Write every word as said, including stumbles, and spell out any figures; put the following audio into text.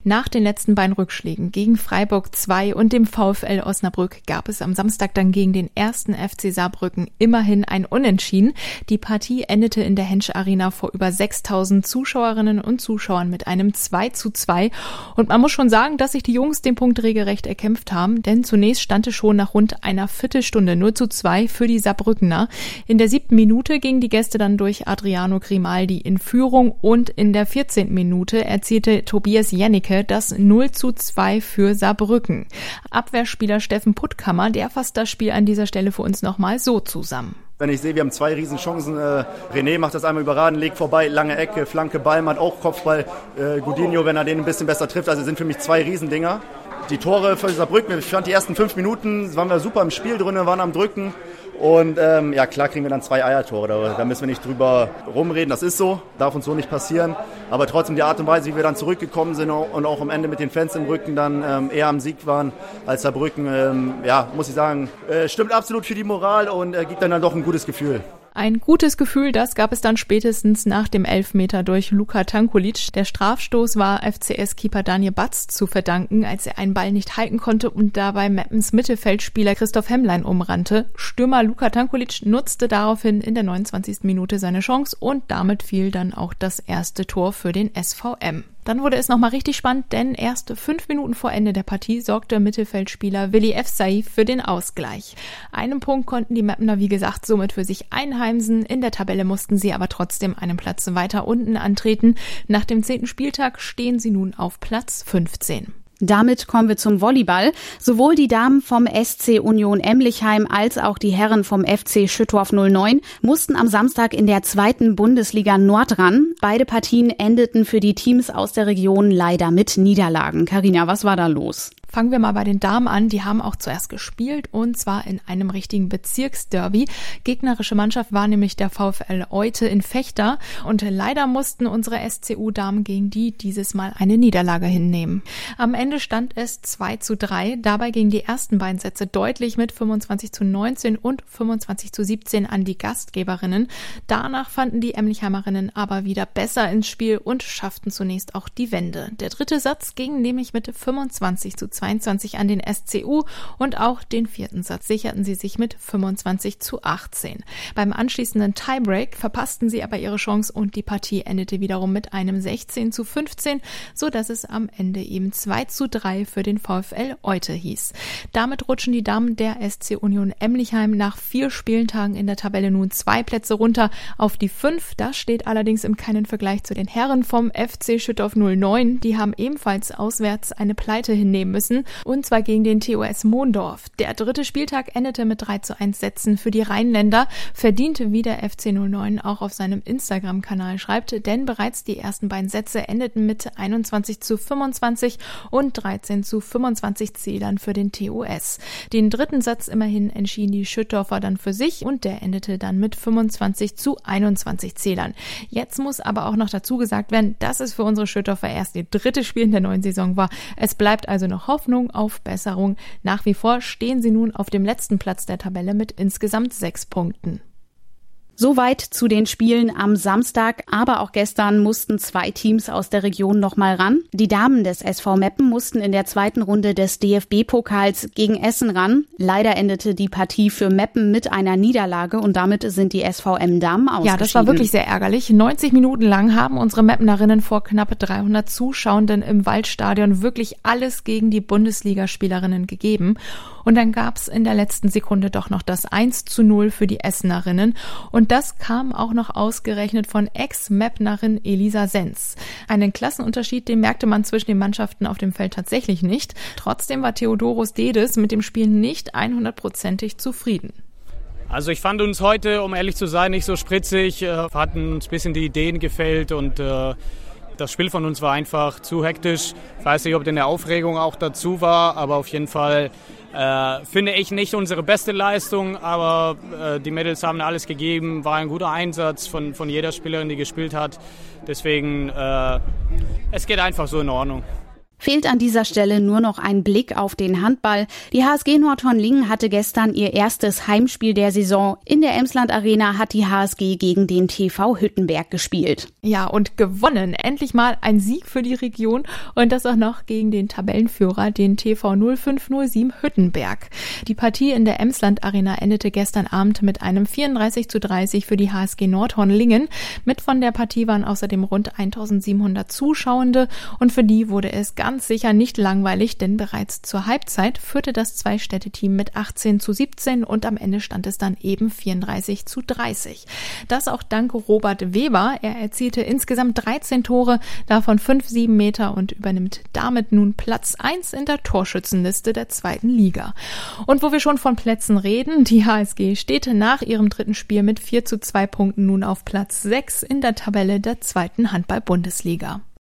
Nach den letzten beiden Rückschlägen gegen Freiburg zwei und dem VfL Osnabrück gab es am Samstag dann gegen den ersten F C Saarbrücken immerhin ein Unentschieden. Die Partie endete in der Hensch Arena vor über sechstausend Zuschauerinnen und Zuschauern mit einem zwei zu zwei. Und man muss schon sagen, dass sich die Jungs den Punkt regelrecht erkämpft haben, denn zunächst stand es schon nach rund einer Viertelstunde null zu zwei für die Saarbrückener. In der siebten Minute gingen die Gäste dann durch Adriano Grimaldi in Führung und in der vierzehnten Minute erzielte Tobias Jennecke das null zu zwei für Saarbrücken. Abwehrspieler Steffen Puttkammer, der fasst das Spiel an dieser Stelle für uns nochmal so zusammen. Wenn ich sehe, wir haben zwei Riesenchancen. Äh, René macht das einmal überragend, legt vorbei, lange Ecke, Flanke, Ballmann hat auch Kopfball. Äh, Godinho, wenn er den ein bisschen besser trifft. Also sind für mich zwei Riesendinger. Die Tore für Saarbrücken, ich fand die ersten fünf Minuten, waren wir super im Spiel drin, waren am Drücken. Und ähm, ja, klar kriegen wir dann zwei Eiertore, da, da müssen wir nicht drüber rumreden, das ist so, darf uns so nicht passieren. Aber trotzdem die Art und Weise, wie wir dann zurückgekommen sind und auch am Ende mit den Fans im Rücken dann ähm, eher am Sieg waren als Saarbrücken, ähm, ja, muss ich sagen, äh, stimmt absolut für die Moral und äh, gibt dann, dann doch ein gutes Gefühl. Ein gutes Gefühl, das gab es dann spätestens nach dem Elfmeter durch Luka Tankulic. Der Strafstoß war F C S-Keeper Daniel Batz zu verdanken, als er einen Ball nicht halten konnte und dabei Meppens Mittelfeldspieler Christoph Hemmlein umrannte. Stürmer Luka Tankulic nutzte daraufhin in der neunundzwanzigsten Minute seine Chance und damit fiel dann auch das erste Tor für den S V M. Dann wurde es nochmal richtig spannend, denn erst fünf Minuten vor Ende der Partie sorgte Mittelfeldspieler Willi F. Saif für den Ausgleich. Einen Punkt konnten die Meppener, wie gesagt, somit für sich einheimsen. In der Tabelle mussten sie aber trotzdem einen Platz weiter unten antreten. Nach dem zehnten Spieltag stehen sie nun auf Platz fünfzehn. Damit kommen wir zum Volleyball. Sowohl die Damen vom S C Union Emlichheim als auch die Herren vom F C Schüttorf null neun mussten am Samstag in der zweiten Bundesliga Nord ran. Beide Partien endeten für die Teams aus der Region leider mit Niederlagen. Carina, was war da los? Fangen wir mal bei den Damen an. Die haben auch zuerst gespielt und zwar in einem richtigen Bezirksderby. Gegnerische Mannschaft war nämlich der VfL Eute in Vechta und leider mussten unsere S C U-Damen gegen die dieses Mal eine Niederlage hinnehmen. Am Ende stand es zwei zu drei. Dabei gingen die ersten beiden Sätze deutlich mit fünfundzwanzig zu neunzehn und fünfundzwanzig zu siebzehn an die Gastgeberinnen. Danach fanden die Emlichheimerinnen aber wieder besser ins Spiel und schafften zunächst auch die Wende. Der dritte Satz ging nämlich mit fünfundzwanzig zu zweiundzwanzig an den S C U und auch den vierten Satz sicherten sie sich mit fünfundzwanzig zu achtzehn. Beim anschließenden Tiebreak verpassten sie aber ihre Chance und die Partie endete wiederum mit einem sechzehn zu fünfzehn, so dass es am Ende eben zwei zu drei für den VfL Eute hieß. Damit rutschen die Damen der S C Union Emlichheim nach vier Spieltagen in der Tabelle nun zwei Plätze runter auf die fünf. Das steht allerdings im keinen Vergleich zu den Herren vom F C Schüttorf null neun. Die haben ebenfalls auswärts eine Pleite hinnehmen müssen. Und zwar gegen den T O S Mondorf. Der dritte Spieltag endete mit drei zu eins Sätzen für die Rheinländer, verdiente wie der F C null neun auch auf seinem Instagram-Kanal schreibt, denn bereits die ersten beiden Sätze endeten mit einundzwanzig zu fünfundzwanzig und dreizehn zu fünfundzwanzig Zählern für den T O S. Den dritten Satz immerhin entschieden die Schüttorfer dann für sich und der endete dann mit fünfundzwanzig zu einundzwanzig Zählern. Jetzt muss aber auch noch dazu gesagt werden, dass es für unsere Schüttorfer erst ihr drittes Spiel in der neuen Saison war. Es bleibt also noch Hoffnung auf Besserung. Nach wie vor stehen sie nun auf dem letzten Platz der Tabelle mit insgesamt sechs Punkten. Soweit zu den Spielen am Samstag, aber auch gestern mussten zwei Teams aus der Region nochmal ran. Die Damen des S V Meppen mussten in der zweiten Runde des D F B-Pokals gegen Essen ran. Leider endete die Partie für Meppen mit einer Niederlage und damit sind die S V M-Damen ausgeschieden. Ja, das war wirklich sehr ärgerlich. neunzig Minuten lang haben unsere Meppenerinnen vor knapp dreihundert Zuschauenden im Waldstadion wirklich alles gegen die Bundesligaspielerinnen gegeben. Und dann gab's in der letzten Sekunde doch noch das eins zu null für die Essenerinnen. Und das kam auch noch ausgerechnet von Ex-Meppnerin Elisa Senz. Einen Klassenunterschied, den merkte man zwischen den Mannschaften auf dem Feld tatsächlich nicht. Trotzdem war Theodoros Dedes mit dem Spiel nicht hundertprozentig zufrieden. Also ich fand uns heute, um ehrlich zu sein, nicht so spritzig. Äh, hatten uns ein bisschen die Ideen gefehlt und äh, das Spiel von uns war einfach zu hektisch. Ich weiß nicht, ob denn der Aufregung auch dazu war, aber auf jeden Fall Äh, finde ich nicht unsere beste Leistung, aber äh, die Mädels haben alles gegeben, war ein guter Einsatz von, von jeder Spielerin, die gespielt hat. Deswegen, äh, es geht einfach so in Ordnung. Fehlt an dieser Stelle nur noch ein Blick auf den Handball. Die H S G Nordhorn-Lingen hatte gestern ihr erstes Heimspiel der Saison. In der Emsland Arena hat die H S G gegen den T V Hüttenberg gespielt. Ja, und gewonnen. Endlich mal ein Sieg für die Region und das auch noch gegen den Tabellenführer, den T V null fünf null sieben Hüttenberg. Die Partie in der Emsland Arena endete gestern Abend mit einem vierunddreißig zu dreißig für die H S G Nordhorn-Lingen. Mit von der Partie waren außerdem rund eintausendsiebenhundert Zuschauende und für die wurde es ganz Ganz sicher nicht langweilig, denn bereits zur Halbzeit führte das Zwei-Städte-Team mit achtzehn zu siebzehn und am Ende stand es dann eben vierunddreißig zu dreißig. Das auch dank Robert Weber. Er erzielte insgesamt dreizehn Tore, davon fünf sieben Meter und übernimmt damit nun Platz eins in der Torschützenliste der zweiten Liga. Und wo wir schon von Plätzen reden, die H S G steht nach ihrem dritten Spiel mit vier zu zwei Punkten nun auf Platz sechs in der Tabelle der zweiten Handball-Bundesliga.